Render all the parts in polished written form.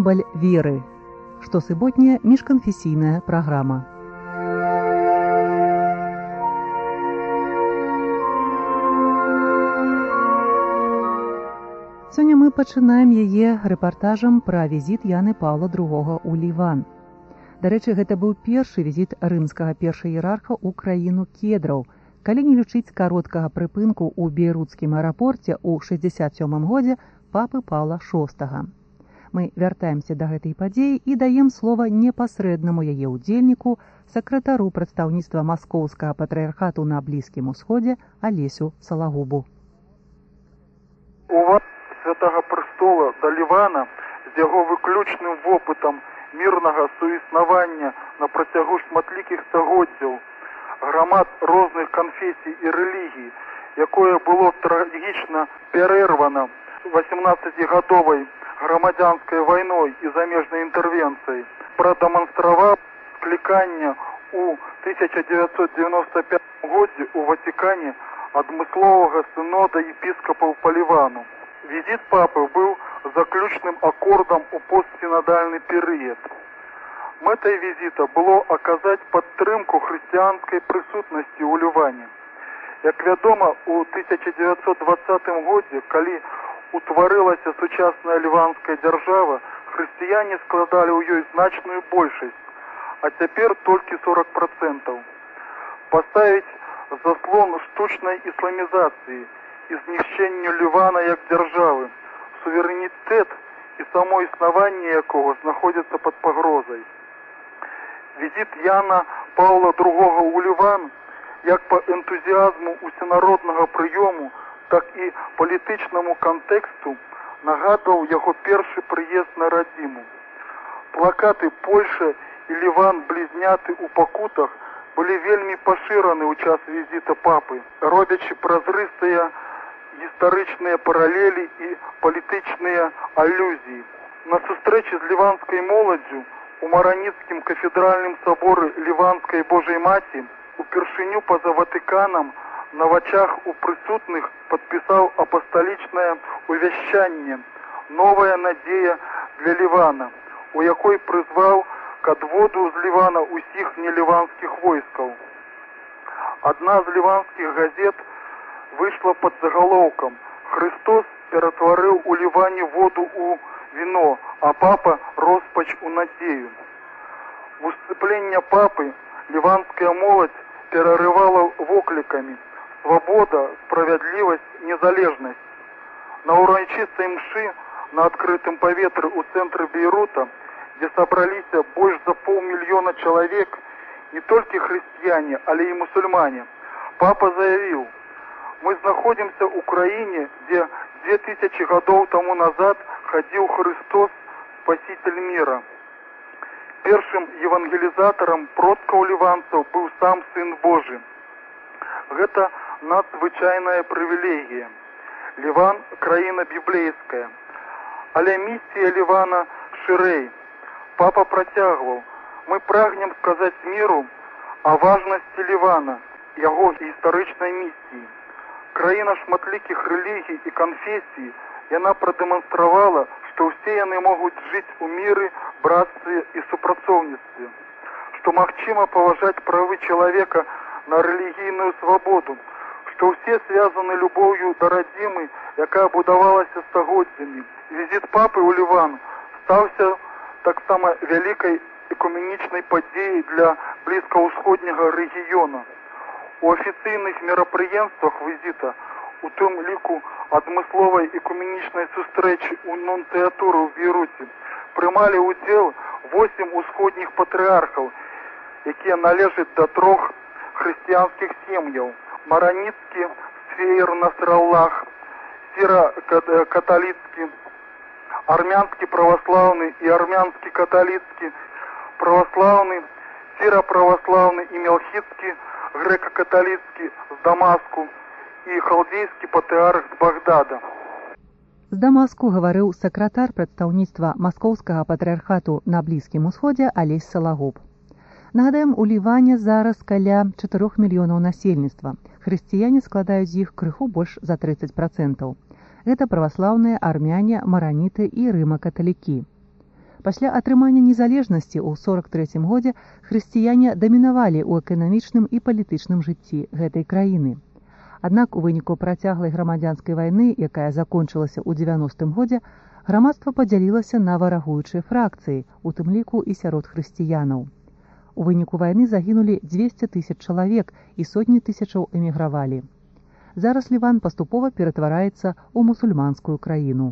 сімбаль веры. Штосуботняя міжканфесійная праграма. Сёння мы пачынаем яе рэпартажам пра візіт Яны Паўла II ў Ліван. Дарэчы, гэта быў першы візіт рымскага першаіерарха ў краіну кедраў, калі не лічыць кароткага прыпынку ў бейруцкім аэрапорце ў 67 годзе папы Паўла VI. Мы вяртаемся да гэтай падзеі і даем слова непасрэднаму яе ўдзельніку, сакратару прадстаўніцтва Маскоўскага патрыархату на Блізкім Усходзе Алесю Салагубу. Святага Престола да Лівана з яго выключным вопытам мірнага суіснавання на працягу шматлікіх стагоддзяў грамад розных канфесій і рэлігій, якое было трагічна перэрвана 18-гадовай грамадзянскай вайной і замежнай інтэрвенцыяй, прадэманстраваў скліканне ў 1995 годзе ў Ватыкане адмысловага сынода епіскапаў па Лівану. Візіт папы быў заключным акордам у постсінадальны перыяд. Мэтай візіта было аказаць падтрымку хрысціянскай прысутнасці ў Ліване. Як вядома, у 1920 годзе, калі утварылася сучасная ліванская дзяржава, хрысціяне складалі ў ёй значную большасць, а цяпер толькі 40%. Паставіць заслон штучнай ісламізацыі і знішчэнню Лівана як дзяржавы, суверэнітэт і само існаванне якого знаходзяцца пад пагрозай. Візіт Яна Паўла II ў Ліван як па энтузіазму усенароднага прыёму, так і палітычнаму кантэксту нагадваў яго першы прыезд на радзіму. Плакаты «Польша» і «Ліван блізняты ў пакутах» былі вельмі пашыраны ў час візіта папы, робячы празрыстыя гістарычныя паралелі і палітычныя алюзіі. На сустрэчы з ліванскай моладдзю у Мараніцкім кафедральным саборы Ліванскай Божай Маці упершыню па-за Ватыканам на вачах у прысутных падпісаў апасталічнае увяшчанне «Новая надзея для Лівана», у якой прызваў к адводу з Лівана ўсіх неліванскіх войскаў. Адна з ліванскіх газет выйшла пад загалоўкам «Христос ператварыў у Ліване воду ў віно, а папа роспач у надзею». Выступленне папы ліванская моладзь перарывала воклікамі «Свабода, справядлівасць, незалежнасць». На урачыстай мшы на адкрытым паветры ў цэнтры Бейрута, дзе сабраліся больш за 500 000 чалавек, не толькі хрысціяне, але і мусульмане, папа заявіў: «Мы знаходзімся ў краіне, дзе 2000 гадоў таму назад хадзіў Христос, спаситель мира. Першым евангелізатарам продкаў ліванцаў быў сам Сын Божы. Гэта надзвычайная прывілегія. Ліван – краіна біблейская. Але місія Лівана шырэй. Папа працягваў: мы прагнем сказаць міру о важнасці Лівана, яго гістарычнай місіі. Краіна шматлікіх рэлігій і канфесій, яна прадэманстравала, што ўсе яны могуць жыць у міры, братстве і супрацоўніцтве, што магчыма паважаць правы чалавека на рэлігійную свабоду, што ўсе звязаны любоўю да радзімы, якая будавалася стагоддзямі. Візіт папы ў Ліван стаўся таксама вялікай экуменічнай падзеяй для блізкаўсходняга рэгіёна. У афіцыйных мерапрыемствах візіта, у тым ліку адмысловай экуменічнай сустрэчы ў нунцыятуры ў Бейруце, прымалі ўдзел 8 усходніх патрыархаў, якія належаць да 3 хрысціянскіх сем'яў: Мараніцкі, Сфеір Насраллах, Сіра-каталіцкі, армянскі праваслаўны і армянскі каталіцкі, праваслаўны, сіра-праваслаўны і мелхідскі, грэка-каталіцкі з Дамаску і халдзейскі патрыарх з Багдада. З Дамаску гаварыў сакратар прадстаўніцтва Маскоўскага патрыархату на Блізкім Усходзе Алесь Салагуб. Нагадаем, у Ліване зараз каля 4 мільёнаў насельніцтва. Хрысціяне складаюць з іх крыху больш за 30%. Гэта праваслаўныя, армяне, мараніты і рыма-каталікі. Пасля атрымання незалежнасці ў 43 годзе хрысціяне дамінавалі ў эканамічным і палітычным жыцці гэтай краіны. Аднак у выніку працяглай грамадзянскай вайны, якая закончылася ў 90-м годзе, грамадства падзялілася на варагуючыя фракцыі, у тым ліку і сярод хрысціянаў. У выніку вайны загінулі 200 000 чалавек і сотні тысячаў эмігравалі. Зараз Ліван паступова ператвараецца ў мусульманскую краіну.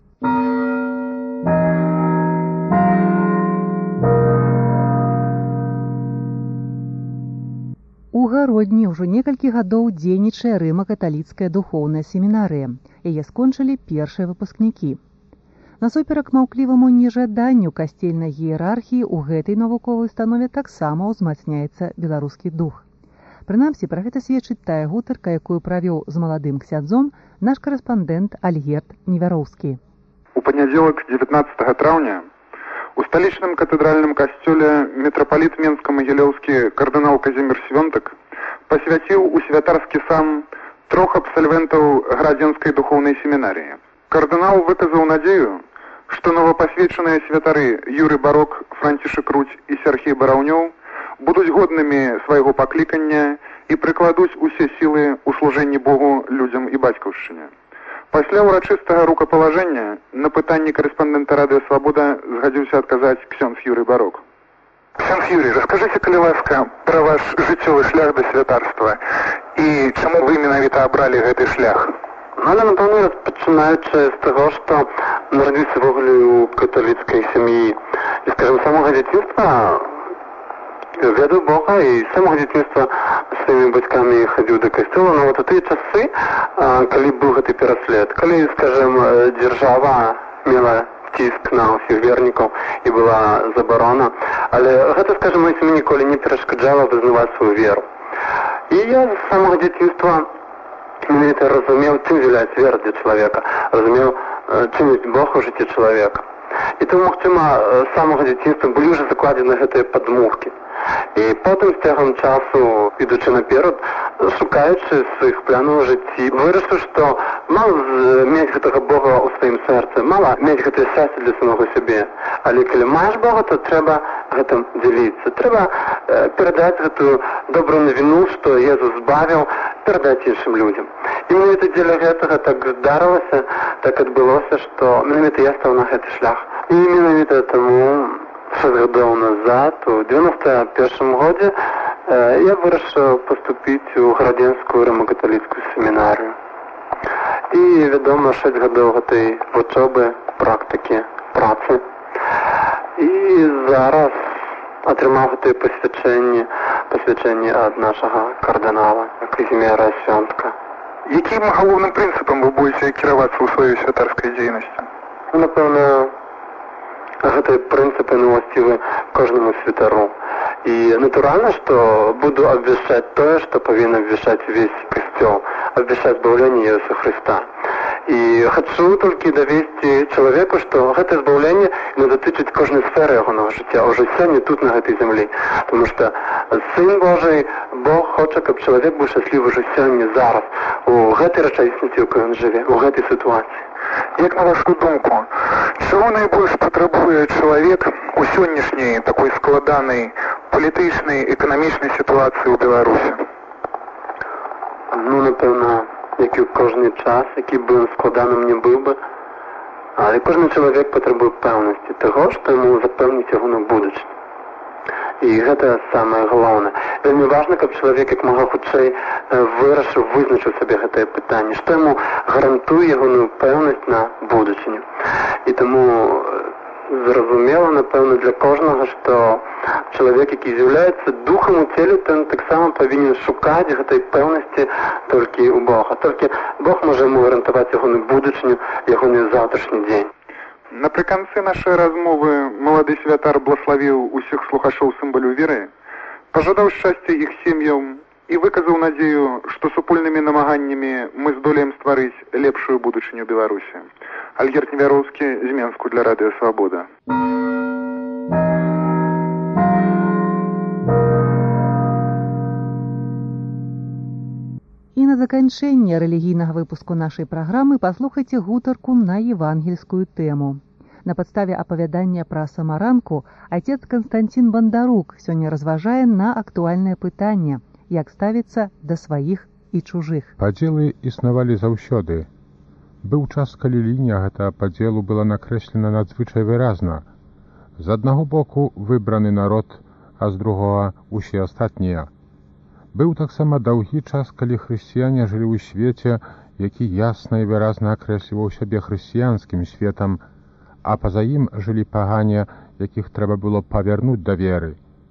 У Гародні ўжо некалькі гадоў дзейнічае рыма-каталіцкая духоўная семінарыя. Яе скончылі першыя выпускнікі. Насуперак маўкліваму нежаданню касцельнай іерархіі ў гэтай навуковай установе таксама ўзмацняецца беларускі дух. Прынамсі, пра гэта сведчыць тая гутарка, якую правёў з маладым ксяндзом наш корэспандэнт Альгерт Невяроўскі. У панядзелак 19 траўня у сталічным катэдральным касцёле мітрапаліт Менска-Магілёўскі кардынал Казімір Свёнтак пасвяціў у святарскі сан 3 абсальвентаў градзенскай духоўнай семінарыі. Кардынал выказаў надзею, што новапасвечаныя святары Юрый Барок, Францішак Руць і Сярхей Бараўнёў будуць годнымі свайго паклікання і прыкладуць усе сілы ў служэнні Богу, людзям і бацькаўшчыне. Пасля ўрачыстага рукапалажэння на пытанні корэспандэнта Радыё Свабода згадзіўся адказаць ксёндз Юрый Барок. Ксёндз Юрий, раскажыце, калі ласка, пра ваш жыццёвы шлях да святарства і чаму вы менавіта абралі гэты шлях? Але, напевно, розпочинаючи з того, що народився в оголі у католицькій сім'ї. І, скажімо, з самого дитинства веду Бога, і з самого дитинства з своїми батьками ходив до костюла. Но от у ті часи, коли був цей переслід, коли, скажімо, держава мала тиск на усіх вірників і була заборона, але це, скажімо, мені ніколи не перешкоджало визнавати свою віру. І я з самого дитинства менавіта разумеў, чым з'яўляецца вера для чалавека, разумеў, чым ёсць Бог у жыцці чалавека. І тому, магчыма, з самага дзяцінства былі ўжо закладзены гэтыя падмуркі. І потым, з цягам часу, ідучы наперад, шукаючы сваіх планаў у жыцці, вырашыў, што мала мець гэтага Бога ў сваім сэрцы, мала мець гэтае шчасце для самога сябе. Але калі маеш Бога, то трэба гэтым дзяліцца. Трэба перадаць гэтую добрую навіну, што Езус збавіў, перадаць іншым людзям. І менавіта дзеля гэтага так здарылася, так адбылося, што менавіта я стаў на гэты шлях. І менавіта таму 6 гадоў назад, у 91 годзе, я вырашыў паступіць у градзенскую рыма-каталіцкую семінарыю. І, вядома, 6 гадоў гэтай вучобы, практыкі, працы. І зараз атрымаў гэтае пасвячэнне ад нашага кардынала Казіміра Свёнтка. Якім галоўным прынцыпам вы будзеце кіравацца ў сваёй святарскай дзейнасці? Напэўна, гэтыя прынцыпы уласцівы кожнаму святару. І натуральна, што буду абвяшчаць тое, што павінен абвяшчаць увесь касцёл, абвяшчаць збаўленне Езуса Хрыста. І хачу толькі давесці чалавеку, што гэтае збаўленне не датычыць кожнай сферы ягонага жыцця, ўжо сёння тут, на гэтай зямлі. Таму што Сын Божий, Бог хоча, каб чалавек быў шчаслівы ўжо сёння, зараз, у гэтай рэчаіснасці, у якой ён жыве, у гэтай сітуацыі. Як на вашу думку, чаго найбольш патрабуе чалавек у сённяшняй такой складанай палітычнай, эканамічнай сітуацыі ў Беларусі? Ну, напэўна, як і ў кожны час, які б ён складаным не быў бы, але кожны чалавек патрабуе пэўнасці таго, што яму запэўніць ягоную будучыню. І гэта самае галоўнае. Вельмі важна, каб чалавек як мага хутчэй вызначыў сабе гэтае пытанне, што яму гарантуе ягоную пэўнасць на будучыню. І таму зразумела, напэўна, для кожнага, што чалавек, які з'яўляецца духам у целе, ён таксама павінен шукаць гэтай пэўнасці толькі ў Бога. Толькі Бог можа яму гарантаваць ягоную будучыню, ягоны заўтрашні дзень. Напрыканцы нашай размовы малады святар блаславіў усіх слухачоў сімвалю веры, пажадаў шчасця іх сем'ям і выказаў надзею, што супольнымі намаганнямі мы здолеем стварыць лепшую будучыню Беларусі. Альгерт Невяроўскі з Менску для Радыё Свабода. І на заканчэнне рэлігійнага выпуску нашай праграмы паслухайце гутарку на евангельскую тэму. На падставе апавядання пра самаранку отец Константин Бандарук сёння разважае на актуальнае пытанне, як ставіцца да сваіх і чужых. Падзелы існавалі заўсёды. Быў час, калі лінія гэтага падзелу была накрэслена надзвычай выразна. З аднаго боку выбраны народ, а з другога усе астатнія. Быў таксама даўгі час, калі хрысціяне жылі ў свеце, які ясна і выразна акрэсліваў сябе хрысціянскім светам, а па-за ім жылі пагане, якіх трэба было павярнуць да веры.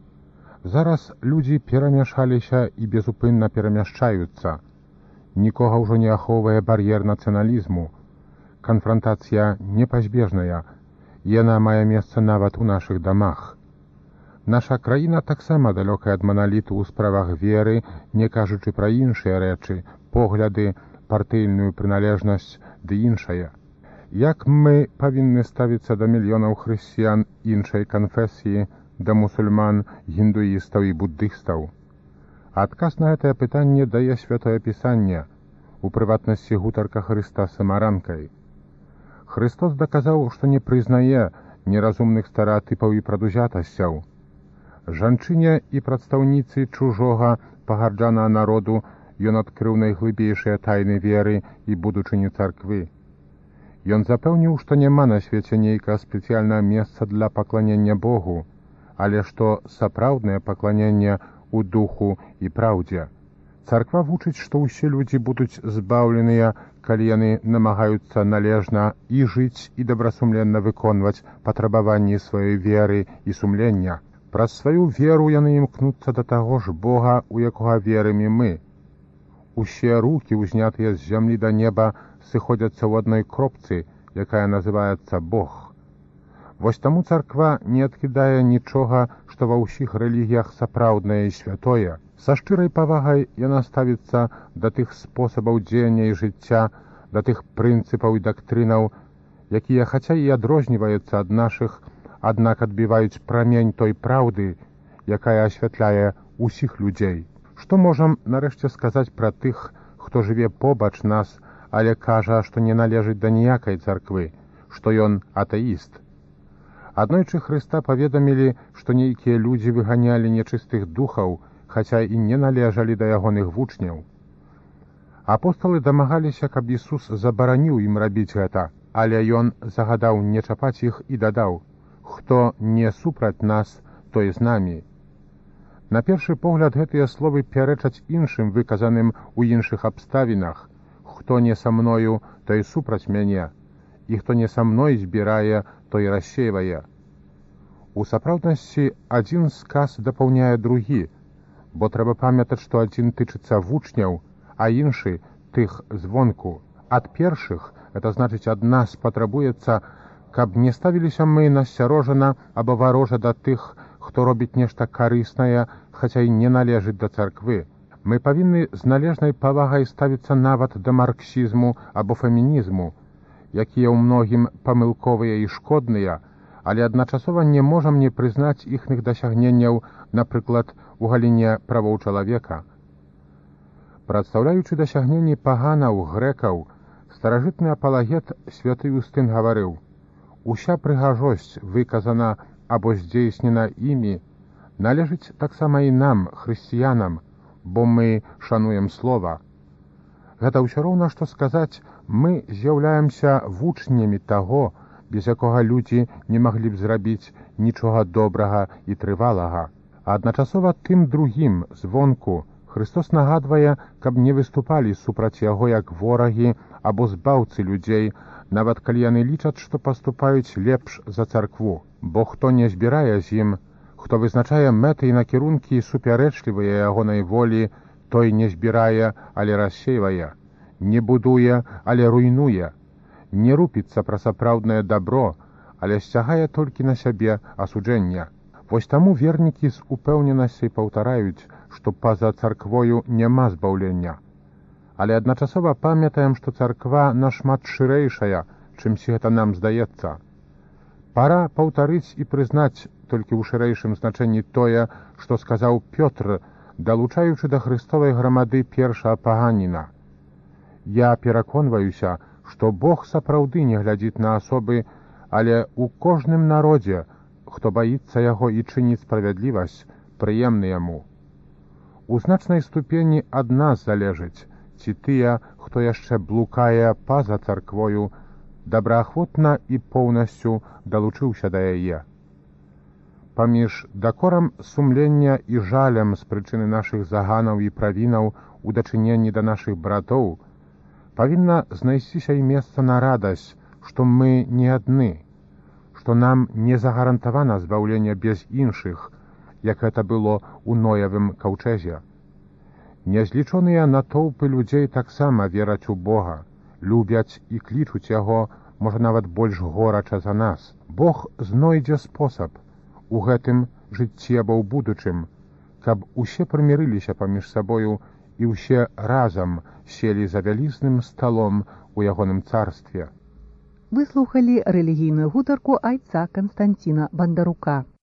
Зараз людзі перамяшаліся і безупынна перамяшчаюцца. Нікога ўжо не ахоўвае бар'ер нацыяналізму. Канфрантацыя непазбежная, яна мае месца нават у нашых дамах. Наша краіна таксама далёкая ад маналіту ў справах веры, не кажучы пра іншыя рэчы, погляды, партыйную прыналежнасць ды іншае. Як мы павінны ставіцца да мільёнаў хрысціян іншай канфесіі, да мусульман, гіндуістаў і буддыстаў? Адказ на гэтае пытанне дае Святое Пісанне, у прыватнасці гутарка Хрыста з самаранкай. Хрыстос даказаў, што не прызнае неразумных стэрэатыпаў і прадузятасцяў. Жанчыне і прадстаўніцы чужога пагарджанага народу ён адкрыў найглыбейшыя тайны веры і будучыню царквы. Ён запэўніў, што няма на свеце нейкага спецыяльнага месца для пакланення Богу, але што сапраўднае пакланенне у духу і праўдзе. Царква вучыць, што ўсе людзі будуць збаўленыя, калі яны намагаюцца належна і жыць і добрасумленна выконваць патрабаванні сваёй веры і сумлення. Праз сваю веру яны імкнуцца да таго ж Бога, у якога верым і мы. Усе рукі, узнятыя з зямлі да неба, сыходзяцца ў адной кропцы, якая называецца Бог. Вось таму царква не адкідае нічога, што ва ўсіх рэлігіях сапраўднае і святое. Са шчырай павагай яна ставіцца да тых спосабаў дзеяння і жыцця, да тых прынцыпаў і дактрынаў, якія, хаця і адрозніваюцца ад нашых, аднак адбіваюць прамень той праўды, якая асвятляе ўсіх людзей. Што можам нарэшце сказаць пра тых, хто жыве побач нас, але кажа, што не належыць да ніякай царквы, што ён атэіст? Аднойчы Хрыста паведамілі, што нейкія людзі выганялі нечыстых духаў, хаця і не належалі да ягоных вучняў. Апосталы дамагаліся, каб Ісус забараніў ім рабіць гэта, але ён загадаў не чапаць іх і дадаў: «Хто не супраць нас, той з намі». На першы погляд гэтыя словы пярэчаць іншым, выказаным у іншых абставінах: «Хто не са мною, той супраць мяне, і хто не са мной збірае, той рассейвае». У сапраўднасці адзін сказ дапаўняе другі, бо трэба памятаць, што адзін тычыцца вучняў, а іншы тых звонку. Ад першых, это значыць ад нас, патрабуецца, каб не ставіліся мы насцярожана або варожа да тых, хто робіць нешта карыснае, хаця і не належыць да царквы. Мы павінны з належнай павагай ставіцца нават да марксізму або фемінізму, якія ў многім памылковыя і шкодныя, але адначасова не можам не прызнаць іхных дасягненняў, напрыклад, у галіне правоў чалавека. Прадстаўляючы дасягненні паганаў, грэкаў, старажытны апалагет святы Юстын гаварыў: «Уся прыгажосць выказана або здзейснена імі належыць таксама і нам, хрысціянам, бо мы шануем слова». Гэта ўсё роўна, што сказаць: мы з'яўляемся вучнямі таго, без якога людзі не маглі б зрабіць нічога добрага і трывалага. Адначасова тым другім, звонку, Христос нагадвае, каб не выступалі супраць яго як ворагі або збаўцы людзей, нават калі яны лічаць, што паступаюць лепш за царкву. Бо хто не збірае з ім, хто вызначае мэты і накірункі супярэчлівыя ягонай волі, той не збірае, але рассейвае, не будуе, але руйнуе, не рупіцца пра сапраўднае дабро, але сцягае толькі на сябе асуджэння. Вось таму вернікі з упэўненасцей паўтараюць, што па-за царквою няма збаўлення. Але адначасова памятаем, што царква нашмат шырэйшая, чымсьці гэта нам здаецца. Пара паўтарыць і прызнаць толькі ў шырэйшым значэнні тое, што сказаў Пётр, далучаючы да Христовай грамады першага паганіна. «Я пераконваюся, што Бог сапраўды не глядзіць на асобы, але ў кожным народзе, хто баіцца яго і чыніць справядлівасць, прыемны яму. У значнай ступені ад нас залежыць, ці тыя, хто яшчэ блукае па-за царквою, добраахвотна і поўнасцю далучыўся да яе. Паміж дакорам сумлення і жалем з прычыны нашых заганаў і правінаў у дачыненні да нашых братоў павінна знайсціся і месца на радасць, што мы не адны, што нам не загарантавана збаўленне без іншых, як гэта было ў Ноявым каўчэзе. Незлічоныя натоўпы людзей таксама вераць у Бога, любяць і клічуць яго, можа нават больш горача за нас. Бог знойдзе спосаб у гэтым жыцці або ў будучым, каб усе прымірыліся паміж сабою і ўсе разам селі за вялізным сталом у ягоным царстве. Выслухалі рэлігійную гутарку айца Канстанціна Бандарука.